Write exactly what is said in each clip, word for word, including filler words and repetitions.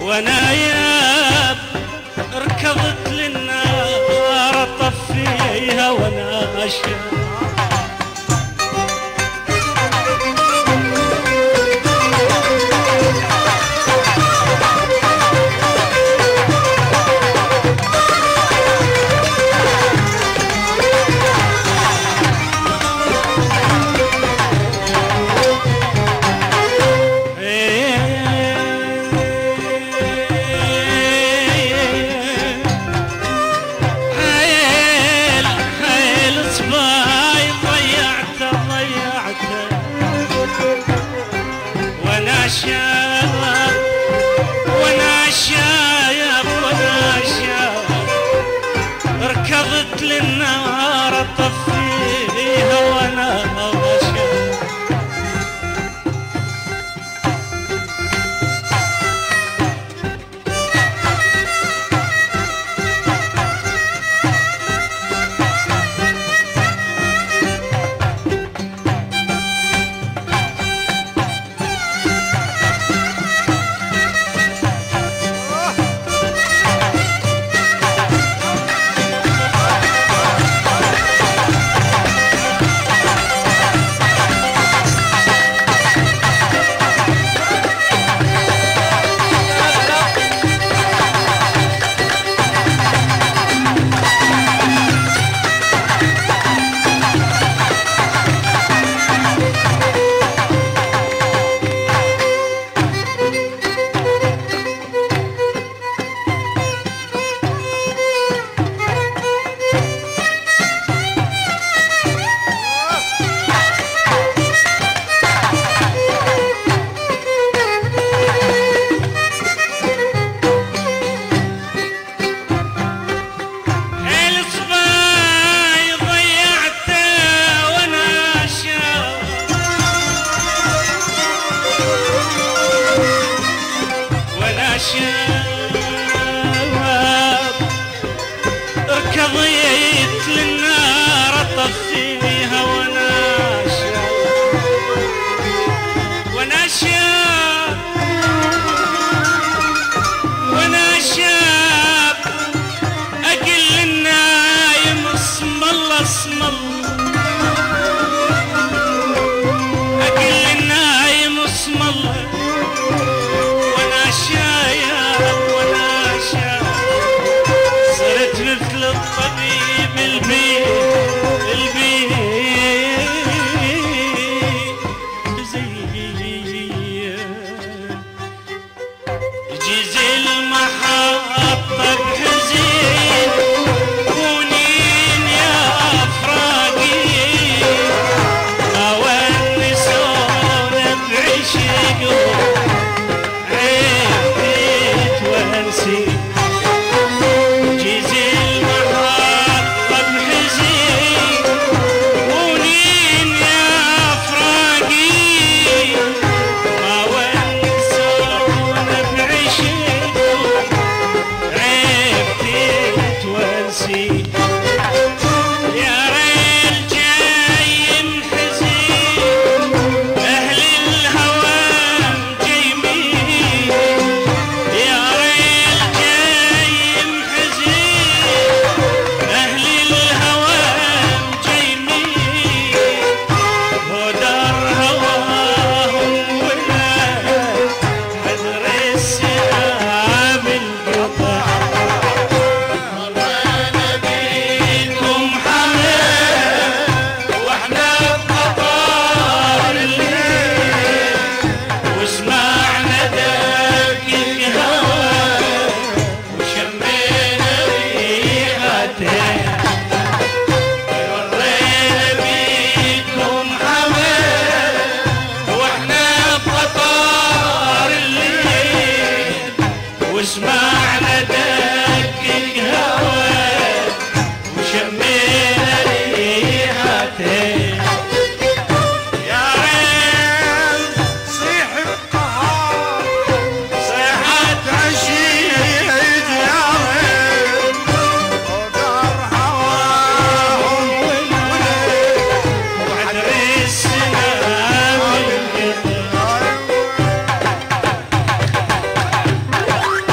وانا ياب ركضت للنار اطفيها وانا اشياب شايب وانا شايب وانا شايب ركضت للنار اطفيها وانا شايب ركضيت للنار اطفيها وانا شاب وانا شاب وانا شاب اقل النايم اسم الله اسم الله اقل النايم اسم الله وانا شايب وانا شاب صرت مثل الطبيب البيت البيت زي جيز المحطة بحزين كونين يا أفراقي ما ونسونا بعشق عيبت ونسيت وسمعنا دقق هواك وشمينا ريحتك يا عين صيح القهار صيحة عشيق يا عين ودار هواهم وعدري السلام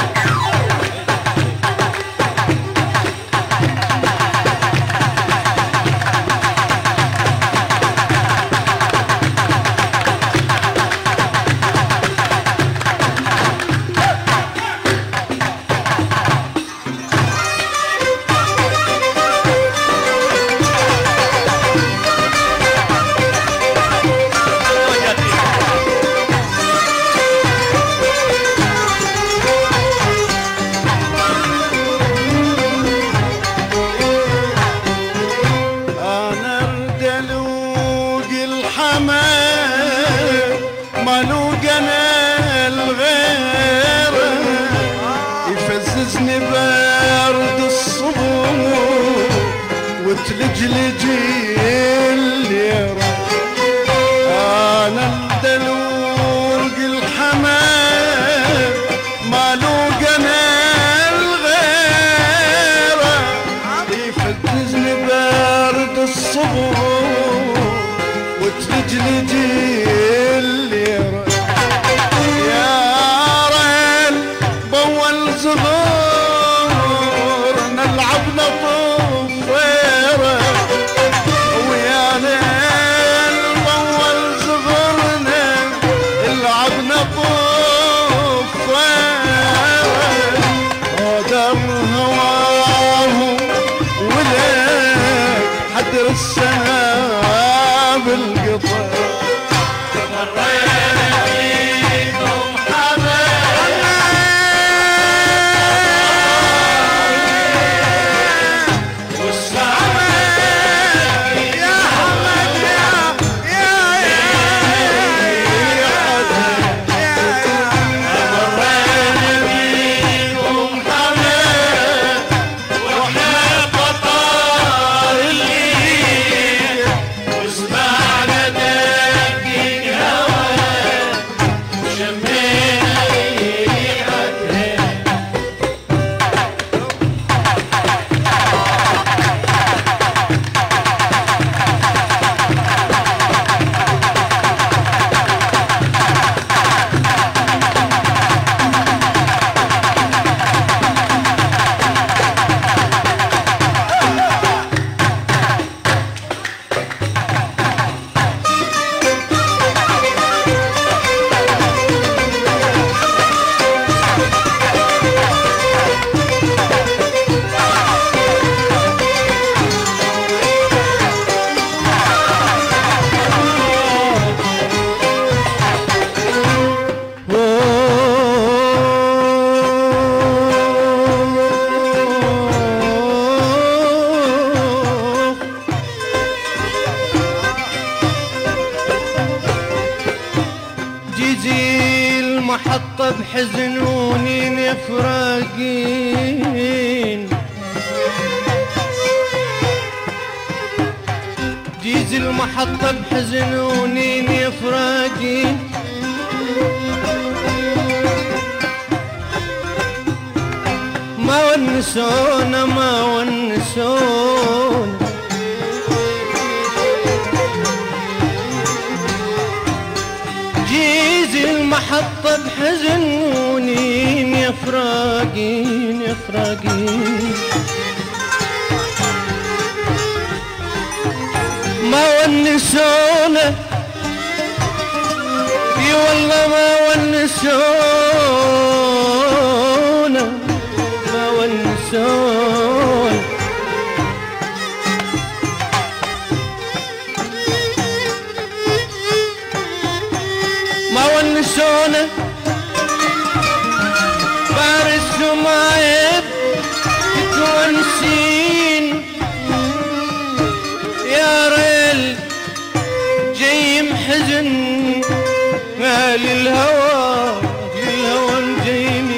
يفزني برد الصبور وتلجلجي الليرة. انا الدلوق الحمام مالو قنا الغيرة يفزني برد الصبور وتلجلجي الليرة. يا ريل بول زغور نلعب نطفيرة ويا ليل بول زغورنا نلعب نطفيرة. ودم هواهم ولك حدر السنة بالقطر. مرينا فيكم حبايب والسعادة يا حمد يا يا يا مرينا فيكم حبايب واحنا قطار الليل وسمعنا دقيق هواك وشمينا ريحتها. جيزي المحطة بحزن ونين يفراقين. جيزي المحطة بحزن ونين يفراقين. ما ونسونا ما ونسونا جيزي المحطة بحزن ونين يفراقين يفراقين. ما ونسونا اي والله ما ونسونا ما ونسونا. ما ونسونا بارس ومايب تونسين. يا ريل جاي محزن ما للهوى للهوى مجيني.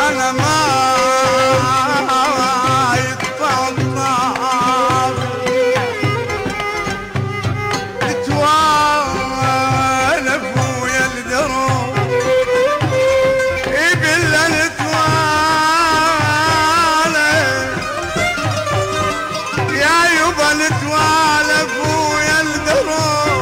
وانا ما يقطع النار نتوالف ويا الدروب يبلا نتوالف يا يبا نتوالف ويا الدروب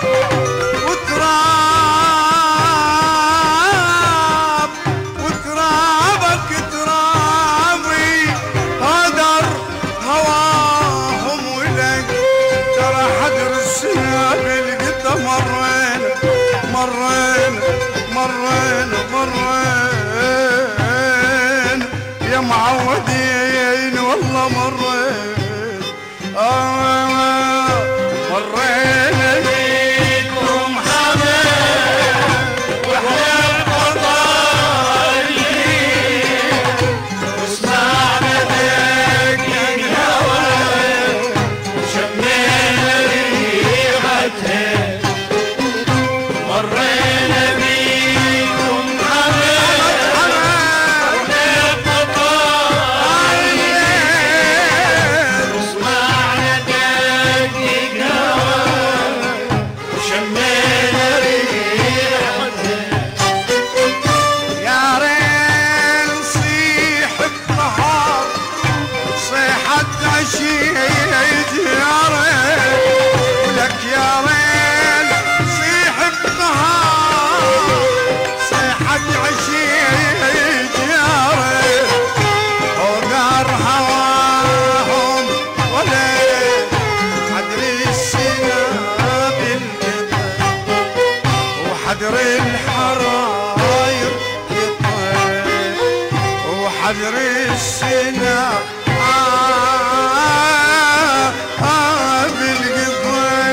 وتراب وترابك ترابي هدر هواهم ولك ترى حدر السناب القطة مرينا مرينا مرينا مرينا يا معودين والله مرينا آه مرينا بيكم حبايب واحنا بطالين وسمعنا دقيق هواك وشمينا ريحتها مرينا بيكم حبايب واحنا بطالين وسمعنا دقيق هواك وشمينا ريحتها يا ريل صيح النهار صيحة عشية يا ريل ولك يا ريل صيح النهار صيحة عشية يا ريل وقار هواهم ولا حدري السناب القطر وحدر الحراير يطير وحدر السنا آه آه بالقطر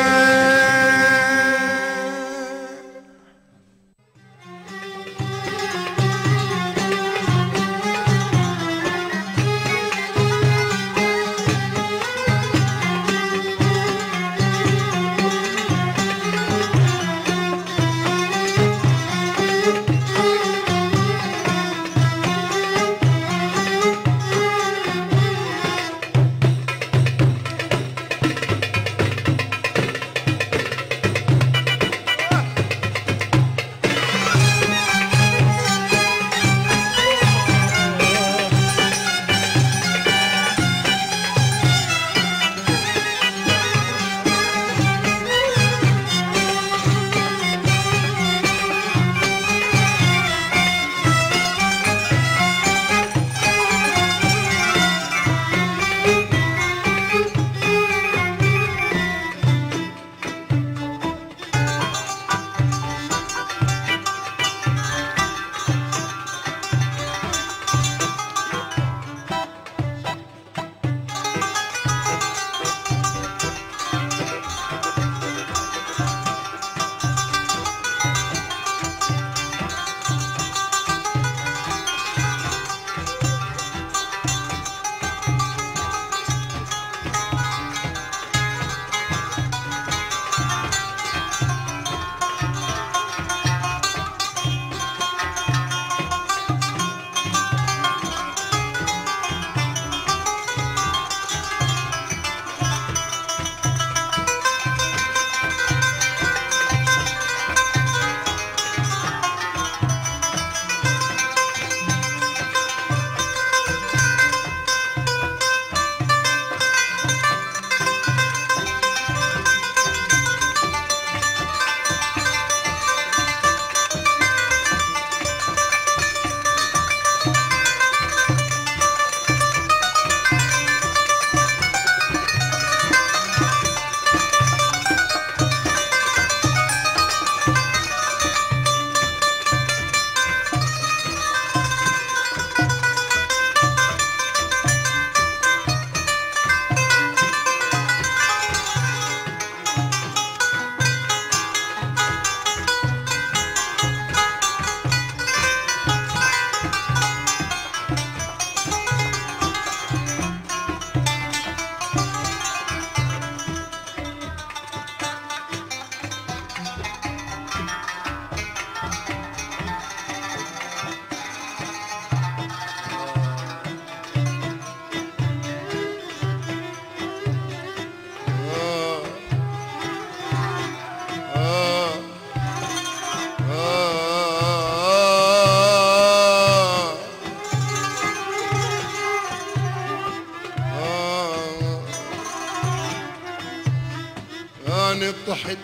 اني طحت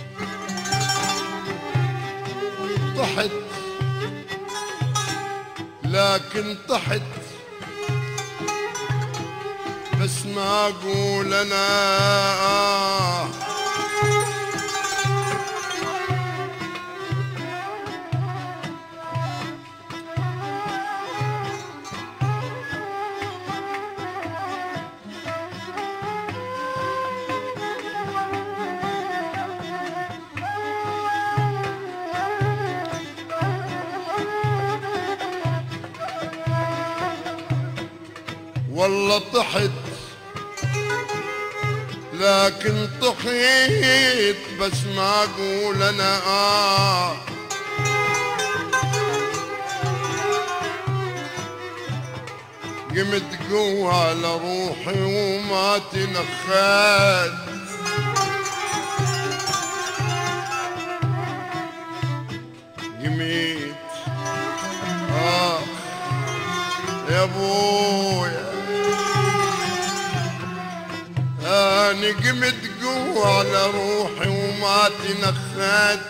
طحت لكن طحت بس ما اقول انا آه والله طحت لكن طحيت بس ما اقول انا آه قمت قوة على روحي وما تنخات قميت آه يا ابويا أنا قمت قوة على روحي وما تنخت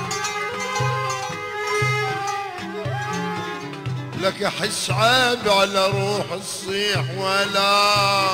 لك أحس عيب على روح الصيح ولا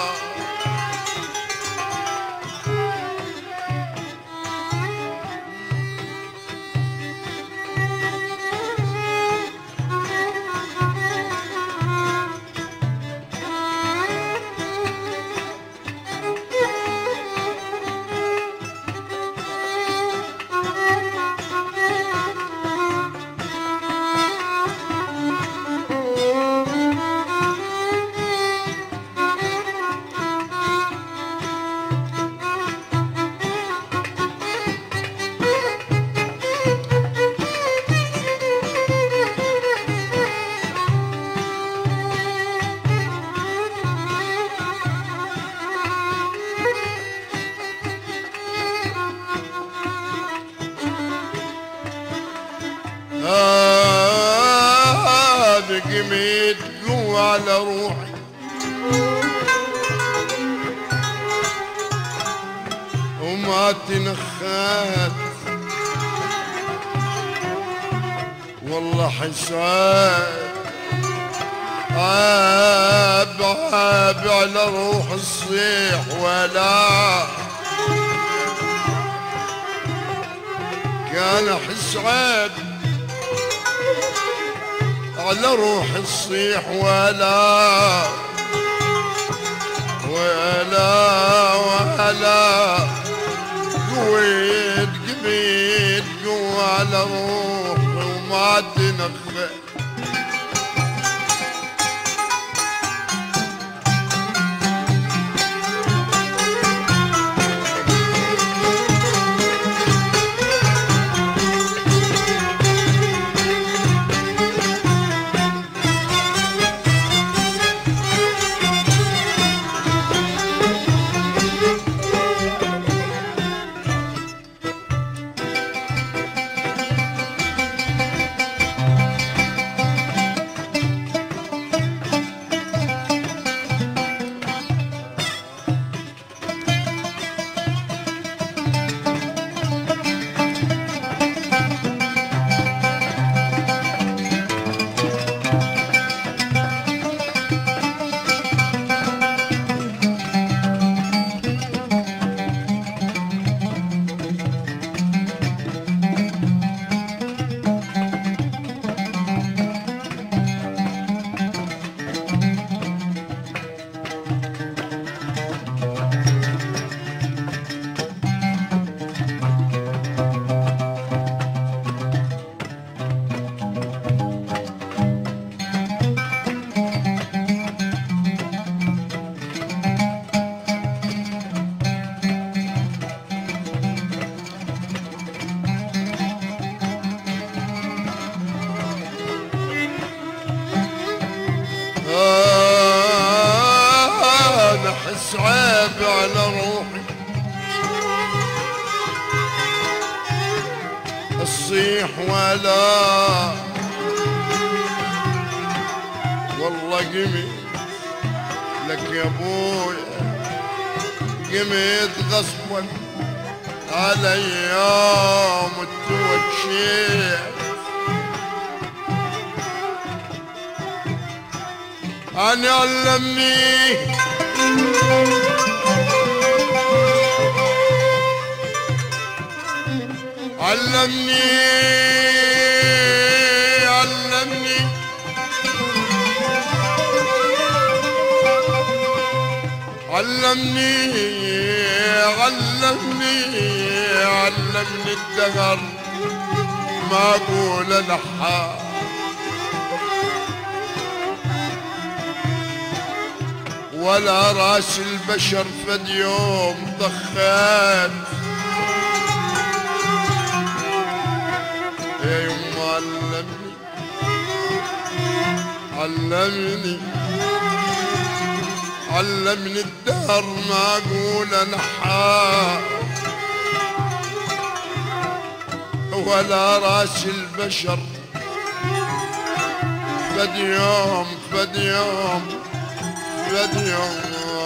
قمت قوة على روحي وما تنخات والله حساب عاب عاب على روح الصيح ولا كان احس عاب على روح الصيح ولا ولا ولا قويت قميت قوة على روحي وما تنخت صعب على روحي الصيح ولا والله قمت لك يا ابويا قمت غصبا على يوم التوشيح أنا علمني علمني علمني علمني علمني علمني الدهر ما اقول الحال ولا راس البشر فد يوم ضخات يا يما علمني علمني علمني الدهر ما اقول انحى ولا راس البشر فد يوم فد يوم فد يوم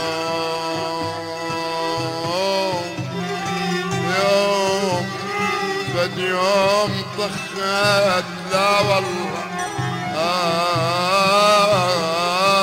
يوم فد يوم طخت لا والله آه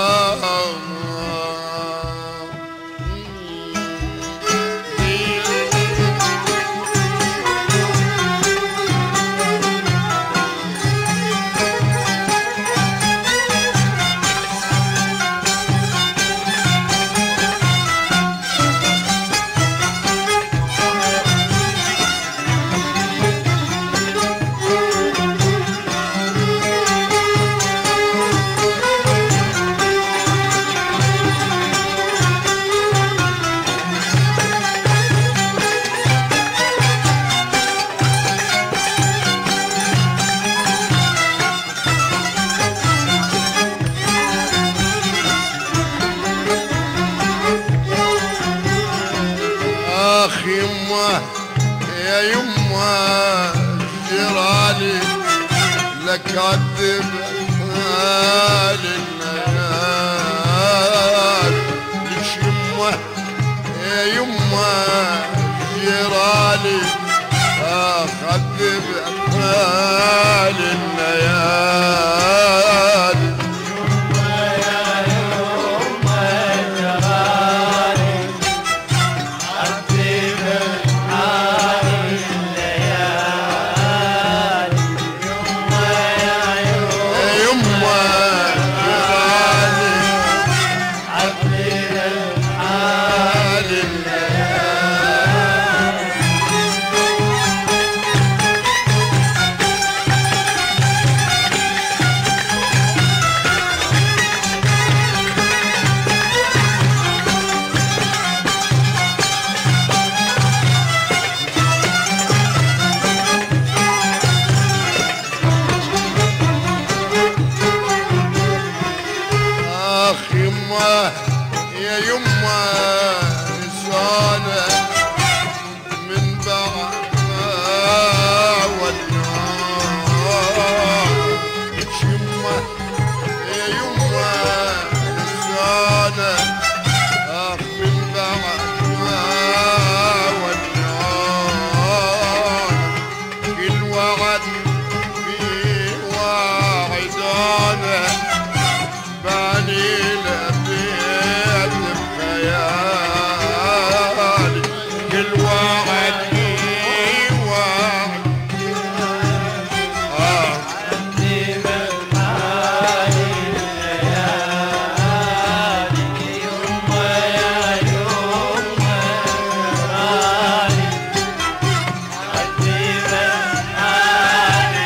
يمه يا يمه جرالي لك عذب الليال ليش يمه يا يمه جرالي اخذب الليال يا يما لسانك من بعد ما وداك يما يا يما لسانك اخ من بعد ما وداك كل وعد فيه وعدانك بعني كل واحد فيه واحد آه عذب الحالي الليالي يما يا يما رالي عذب الحالي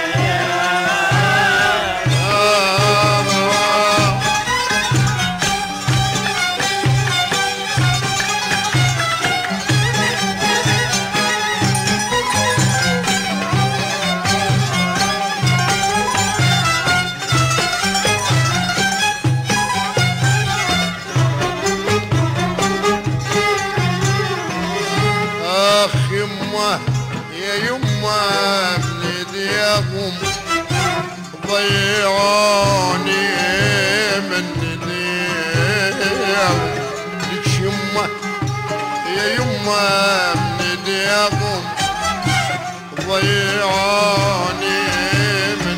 الليالي اخ يمه يا يمه من ايديهم ضيعوني من ايديهم ليش يمه يا يمه من ايديهم ضيعوني من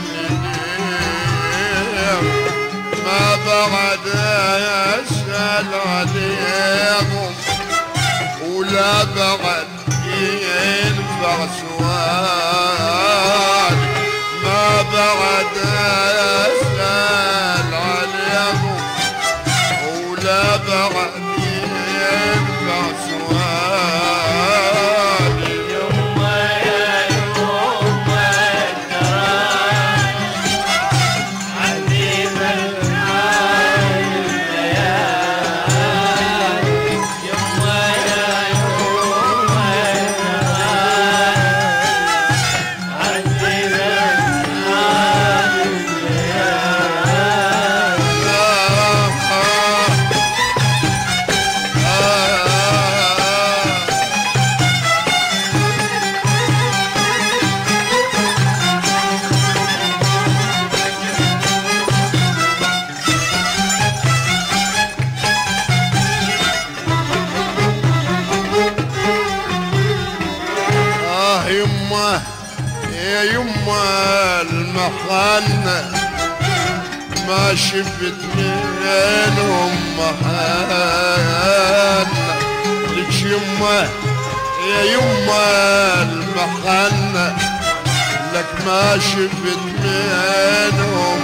ايديهم ما بعد اسال عليهم ولا بعد ينفع سؤال ما بعد اسال عليهم ولا بعد ينفع سؤال يما يا يما التراب عندي بالحال الليالي يما يا يما التراب عندي بالحال آه يمه يا يمه المحنة ما شفت منهم محنة لك يمه يا يمه المحنة لك ما شفت منهم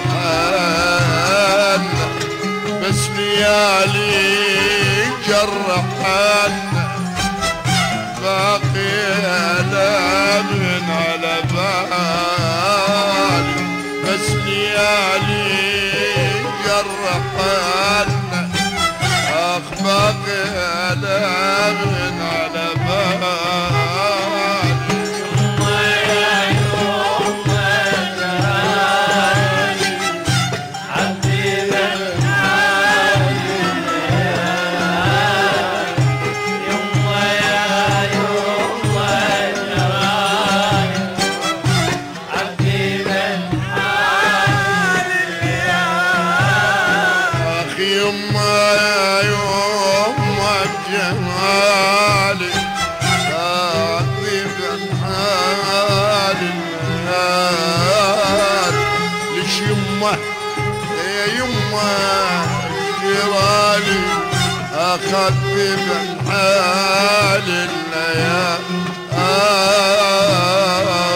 محنة بس ليالي جرحنا باقي ألم على بالي بس ليالي جرحنا أخ باقي ألم على بالي يما يا يما التراب عندي بالحال الليالي يما يا يما التراب عندي بالحال الليالي أخ يما يا يما بجمالي أعطي بالحال الليالي ليش يما يا يما جرالي أخذت بالحال الليالي آه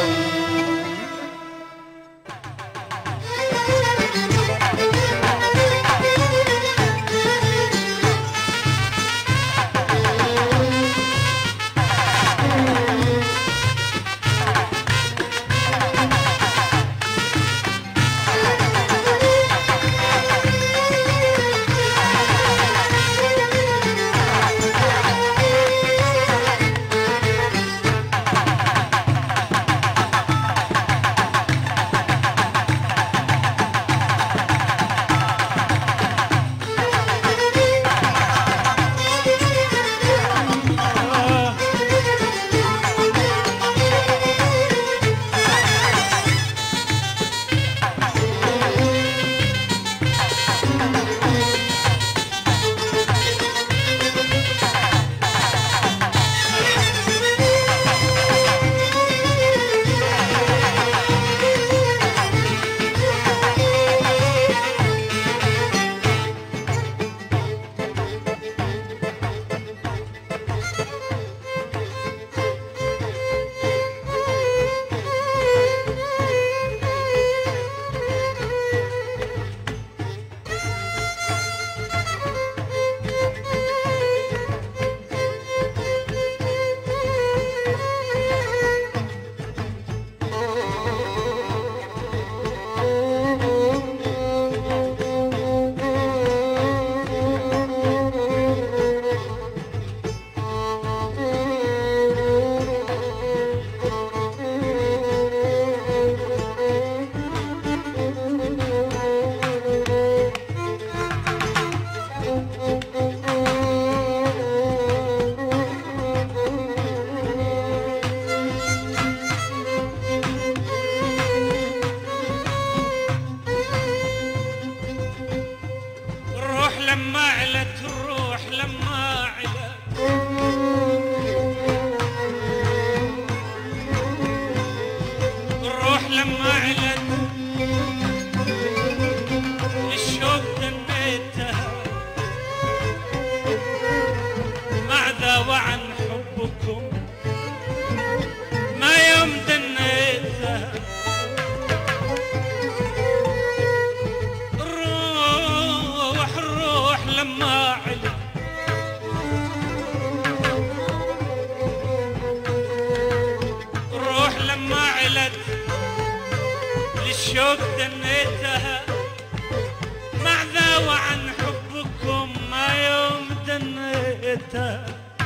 للشوق دنيتها مع ذا وعن حبكم ما يوم دنيتها.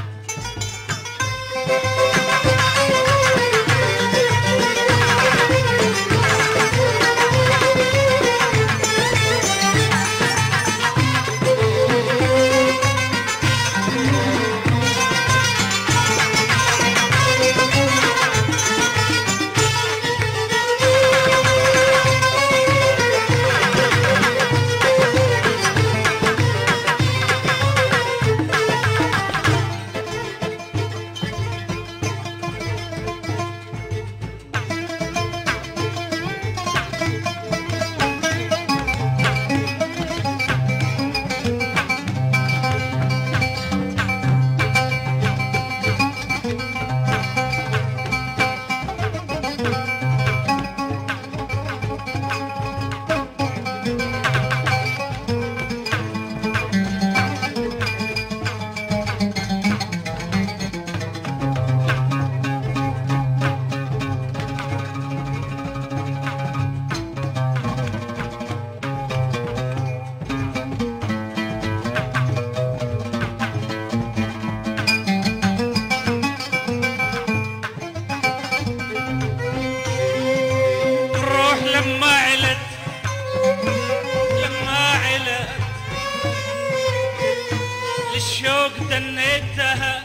الشوق دنيتها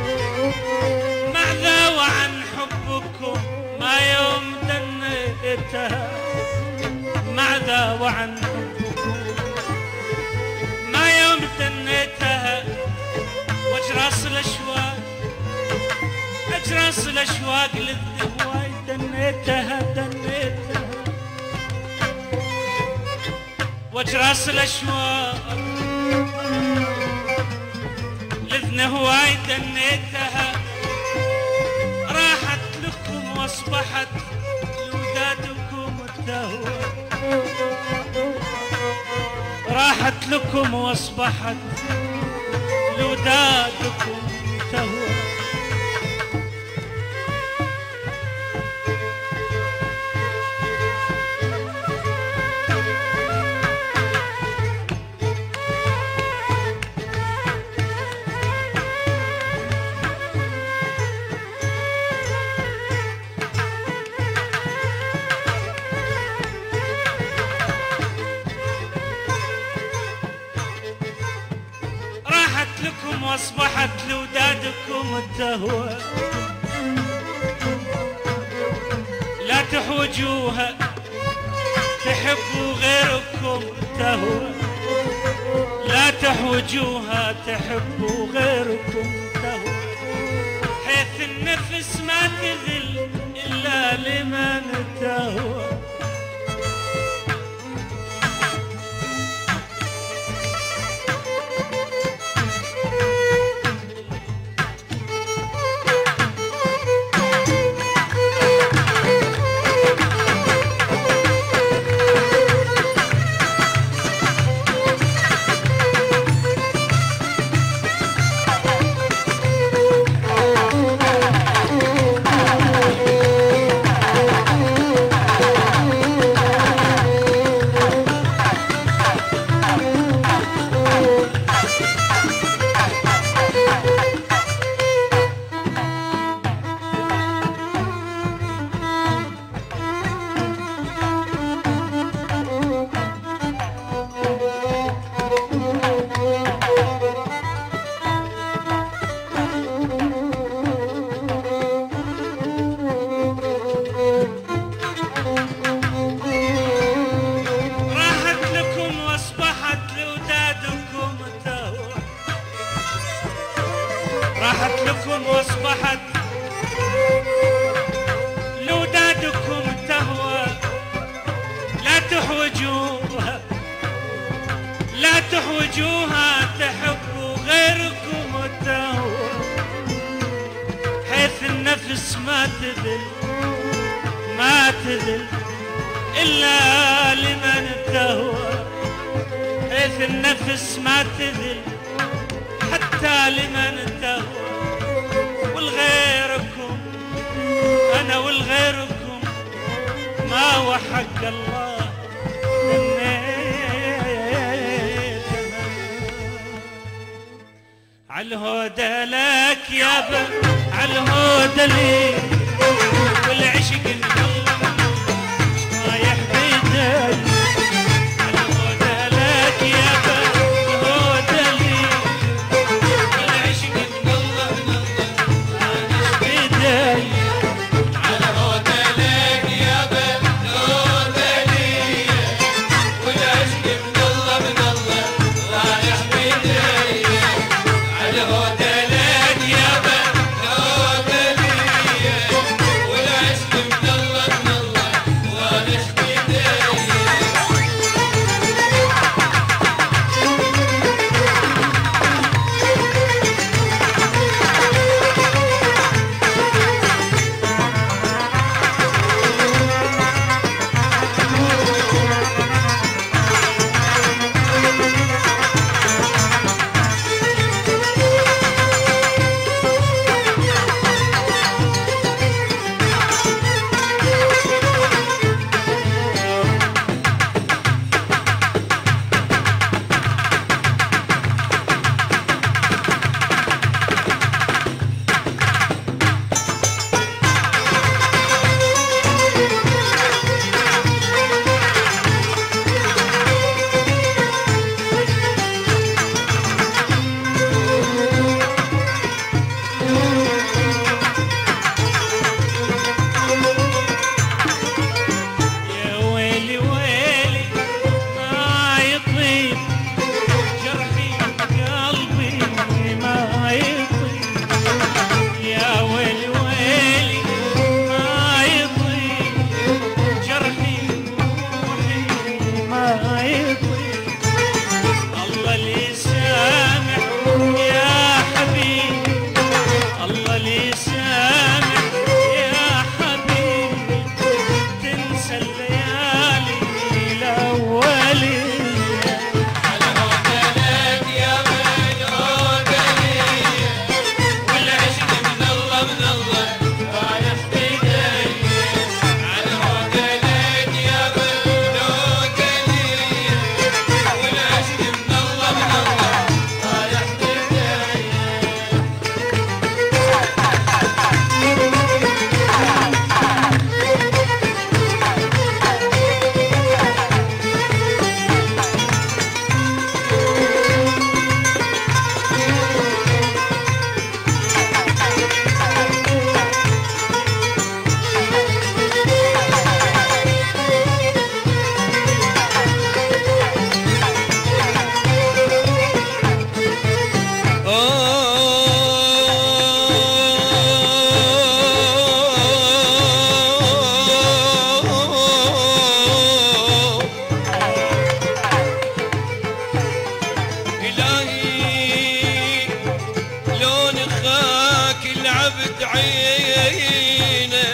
مع ذا وعن حبكم ما يوم دنيتها مع ذا وعن حبكم ما يوم دنيتها واجراس الاشواق اجراس الاشواق للذواي دنيتها دنيتها واجراس الاشواق لذن هواي دنيتها راحت لكم واصبحت لودادكم التهوى راحت لكم واصبحت لودادكم تهوى لكم واصبحت لودادكم التهوى لا تحوجوها تحبوا غيركم تهوى لا تحوجوها تحبوا غيركم تهوى حيث النفس ما تذل إلا لمن تهوى راحت لكم واصبحت لودادكم تهوى لا تحوجوها لا تحوجوها تحبوا غيركم التهوى حيث النفس ما تذل ما تذل إلا لمن تهوى حيث النفس ما تذل حتى لمن تهوى والغيركم أنا والغيركم ما هو حق الله عالهودة لك يابا عالهودة لي والعشق من الله رايح بيدي عالهودة لك يابا الهودة لي والعشق من الله من الله رايح بيدي عالهودة لك يابا الهودة لي والعشق من الله من الله رايح بيدي عالهودة لك يابا الهودة لي والعشق من الله من الله رايح بيدي يا ويلي ويلي ما يطيب جرحي قلبي ما يطيب يا ويلي ويلي ما يطيب جرحي روحي ما يطيب الله اللي سامح يا حبيبي الله اللي سامح يا حبيبي تنسى الليالي الأولية عالهودة لك يابا الهودة لي والعشق من الله من الله رايح بيدي عالهودة لك يابا الهودة لي والعشق من الله من الله رايح بيدي إلهي لون خاك العبد عينه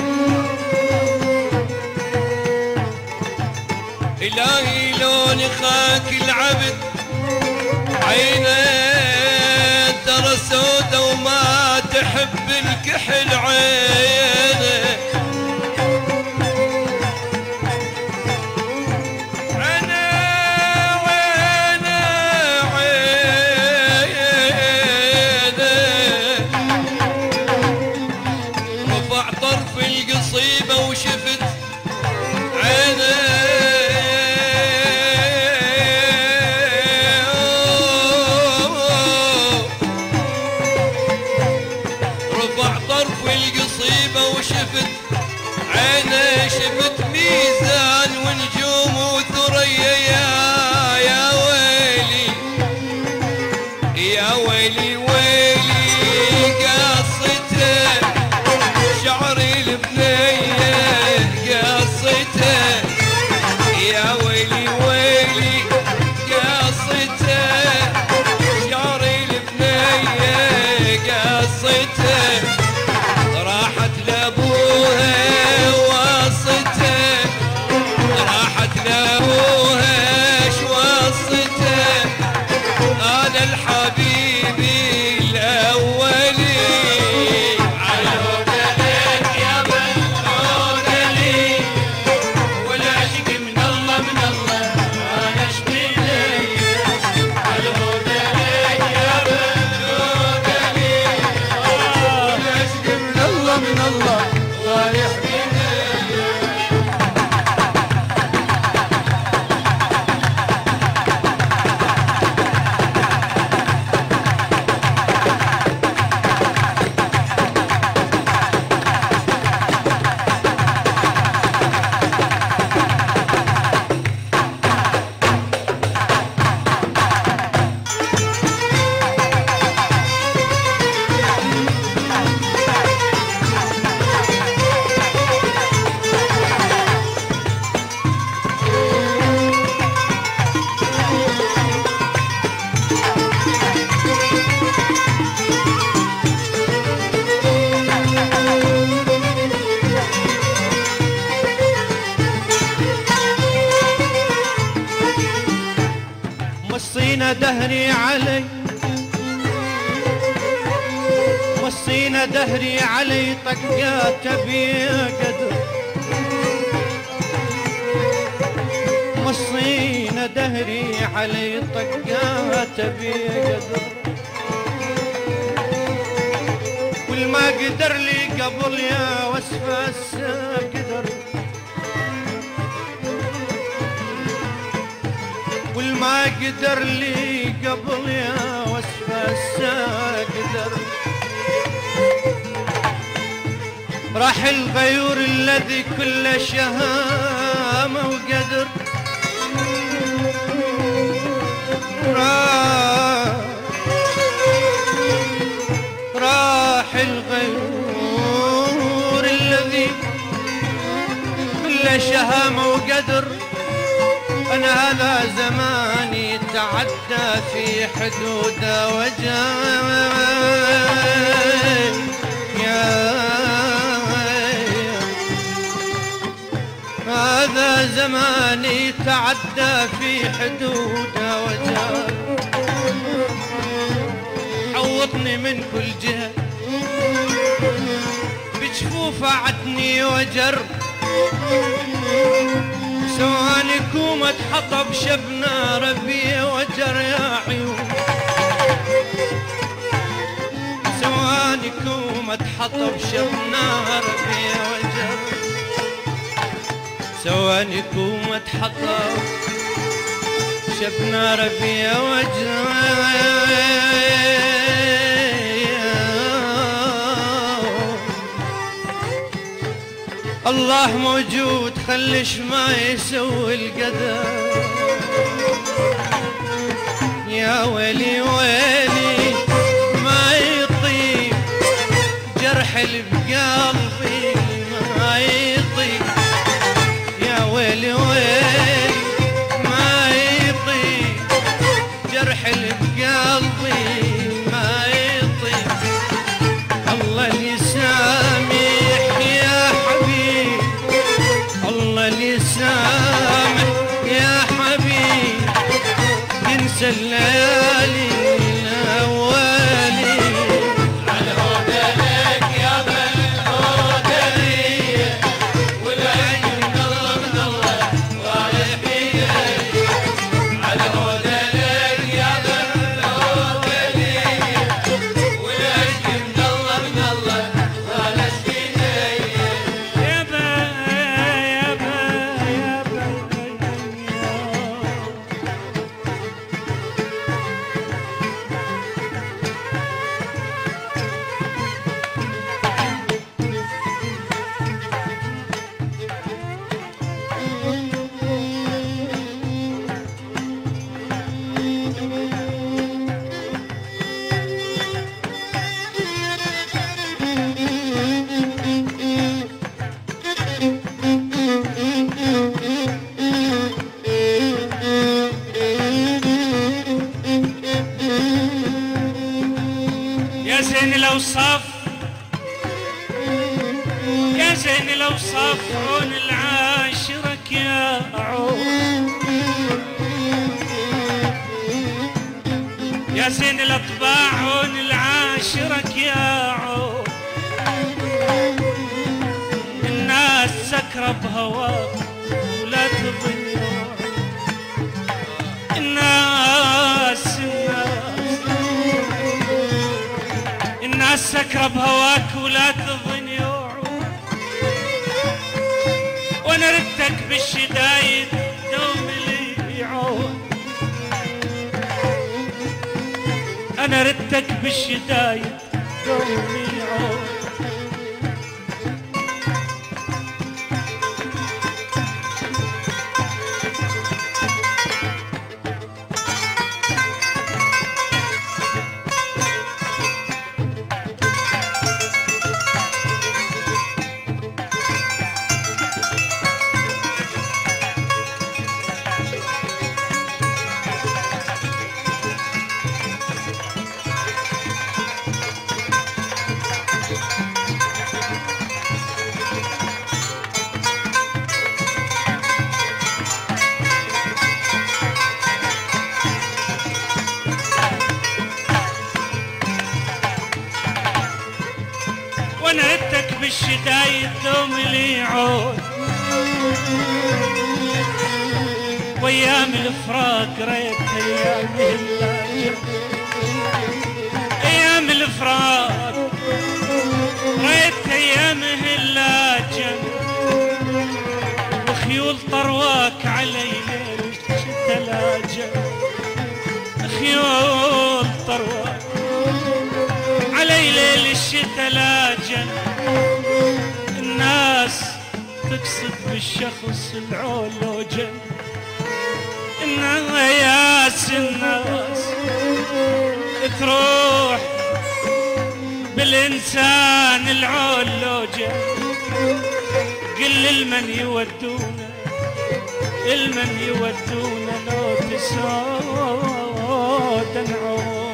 إلهي لون خاك العبد عينه ترى سودا وما تحب الكحل عينه عينه وعينه عينه رفع طرف القصيبة وشفت عينه رفع طرف القصيبة وشفت وصينا دهري علي وصينا دهري علي طقات بيا قدر وصينا دهري علي طقات بيا قدر والما قدر لي قبل يا وسف قدر والما قدر لي قبل يا وسف قدر راح الغيور الذي كل شهامة وقدر راح راح الغيور الذي كل شهامة وقدر أنا هذا زماني تعدى في حدوده وجاي يا هذا زماني تعدى في حدوده وجاي حوطني من كل جهة بجفوفه عدني وجر سواني كومة حطب شبنا ربي وجر يا عيون سواني كومة حطب شبنا ربي وجر سواني كومة حطب شبنا ربي وجر الله موجود خلش ما يسوي القدر يا ويلي ويلي ما يطيب جرح اللي بقلبي ما يطيب يا ويلي ويلي ما يطيب جرح اللي بقلبي ما يطيب الله اللي يسامح يا الله اللي سامح يا حبيب ينسى الليالي الأولي على هدى لك يا بالهدى لي والعين من الله من الله رايح إلي على هدى لك يا بالهدى لي والعين من الله من الله رايح إلي يا با يا با يا با يا زين الأوصاف يا زين الأوصاف عون العاشرك يا عون يا زين الأطباع عون العاشرك يا عون الناس سكرة بهواك ولا تظن الناس الناس الناس سكرة بهواك ولا تظن يوعون وانا ردك بالشدايد دوم لي يعود انا ردك بالشدايد دوم لي يعود الشدايد دوم لي يعود وايام الفراق ريت ايام اللاجئ ايام الفراق ريت ايامه اللاجئ وخيول طرواك علي ليل التلاجئ خيول طرواك علي ليل الشتلاجة الناس تقصد بالشخص العولوجة الناس الناس تروح بالإنسان العولوجة قل المن يودونا المن يودونا لو تسود نعود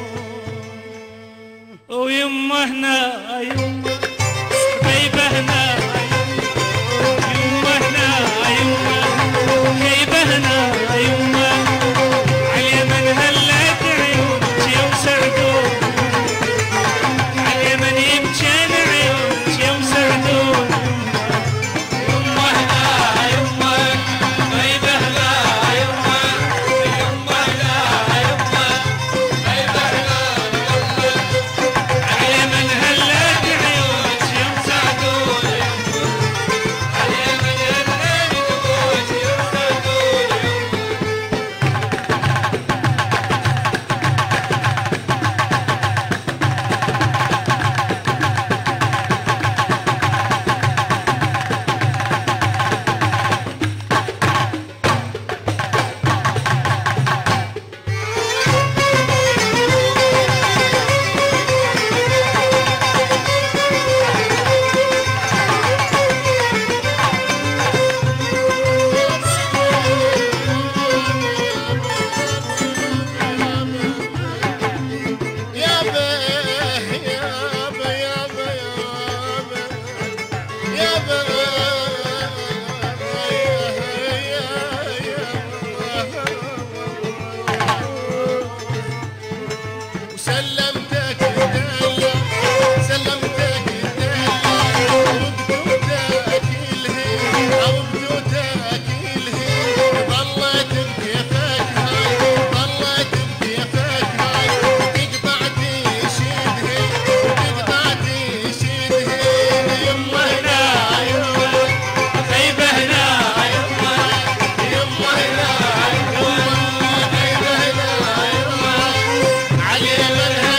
ويما هنا يما غيبة هنا يما هنا يما غيبة هنا يما عاليمن هلت عيونك يا وسعدون عاليمن يبجن عيونك يا وسعدون يما هنا يما غيبة هنا يما يما هنا يما غيبة هنا عاليمن هلت عيونك يا وسعدون علي من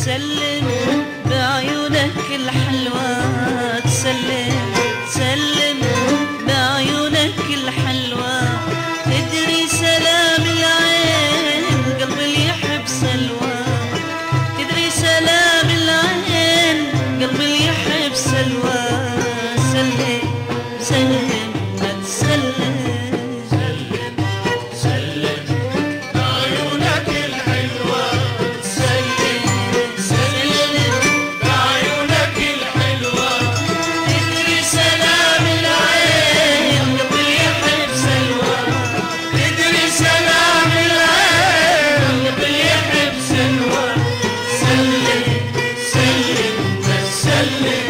سلم بعيونك الحلوة تسلم سلم بعيونك الحلوة تدري سلام العين قلب اللي يحب سلوى تدري سلام العين قلب اللي يحب سلوى سلم سلم تسلم سلم سلم بعيونك الحلوة سلم سلم بعيونك الحلوة تدري سلام العين قلب اللي يحب سلوى تدري سلام العين قلب اللي يحب سلوى سلم سلم سلم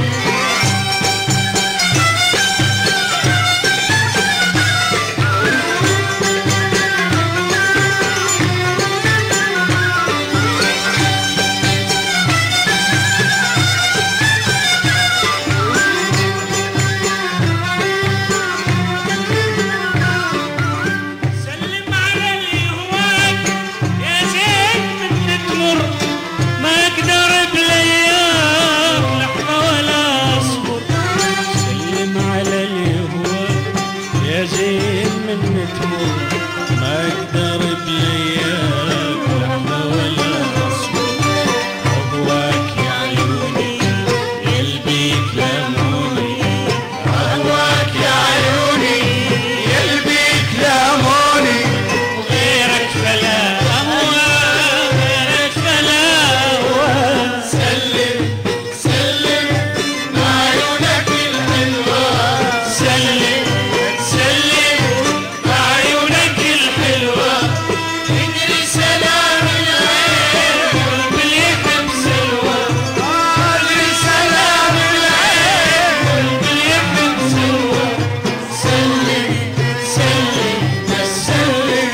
سلم على اللي هواك يا زين من تمر ما اقدر بالايام لحظه ولا اصبر سلم على اللي هواك يا زين من تمر ما اقدر بالايام لحظه ولا اصبر هواك يا عيوني يلبيك لموني هواك يا عيوني يلبيك لاموني وغيرك فلا أهوى غيرك فلا أهوى سلم سلم بعيونك الحلوة سلم سلم بعيونك الحلوة تدري سلام العين قلب اللي يحب سلوى تدري سلام العين قلب اللي يحب سلوى سلم سلم سلم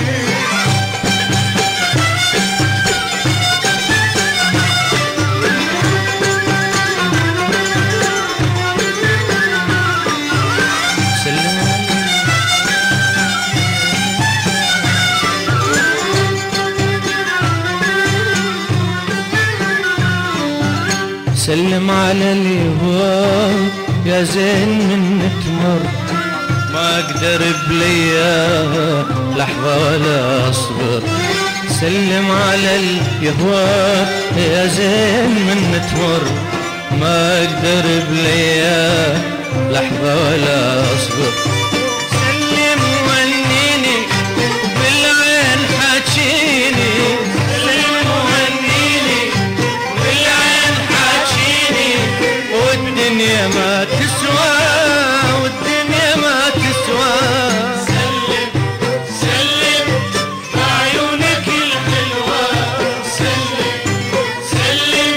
سلم على اللي هواك يا زين من تمر ما اقدر بليا لحظة ولا اصبر سلم على اللي يهواك يا زين من تمر ما اقدر بليا لحظة ولا اصبر سلم ونيني بالعين حاجيني سلم ونيني بالعين حاجيني والدنيا ما تسوى والدنيا ما تسوى سلم سلم بعيونك الحلوة سلم سلم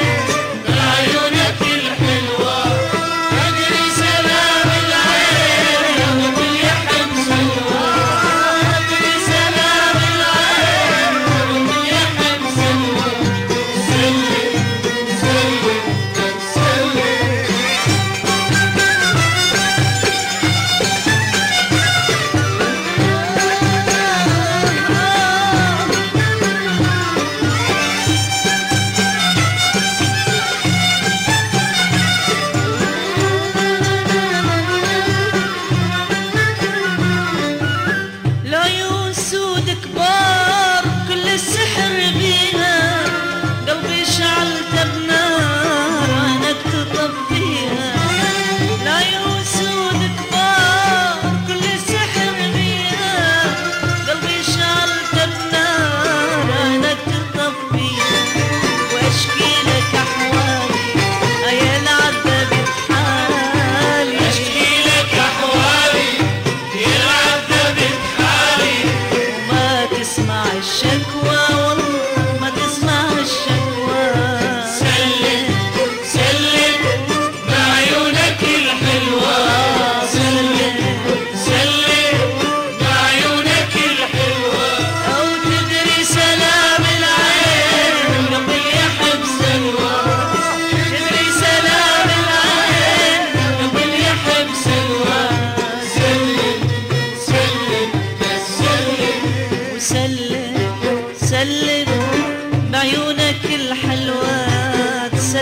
بعيونك الحلوة تدري سلام العين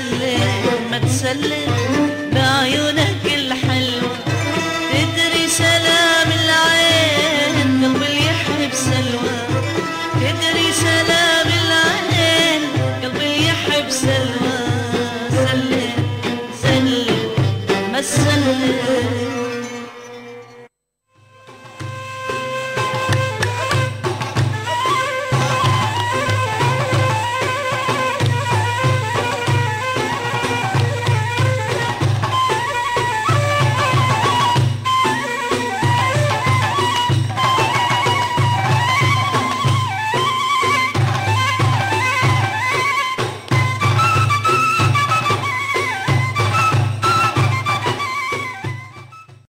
تسلم ما تسلم بعيونك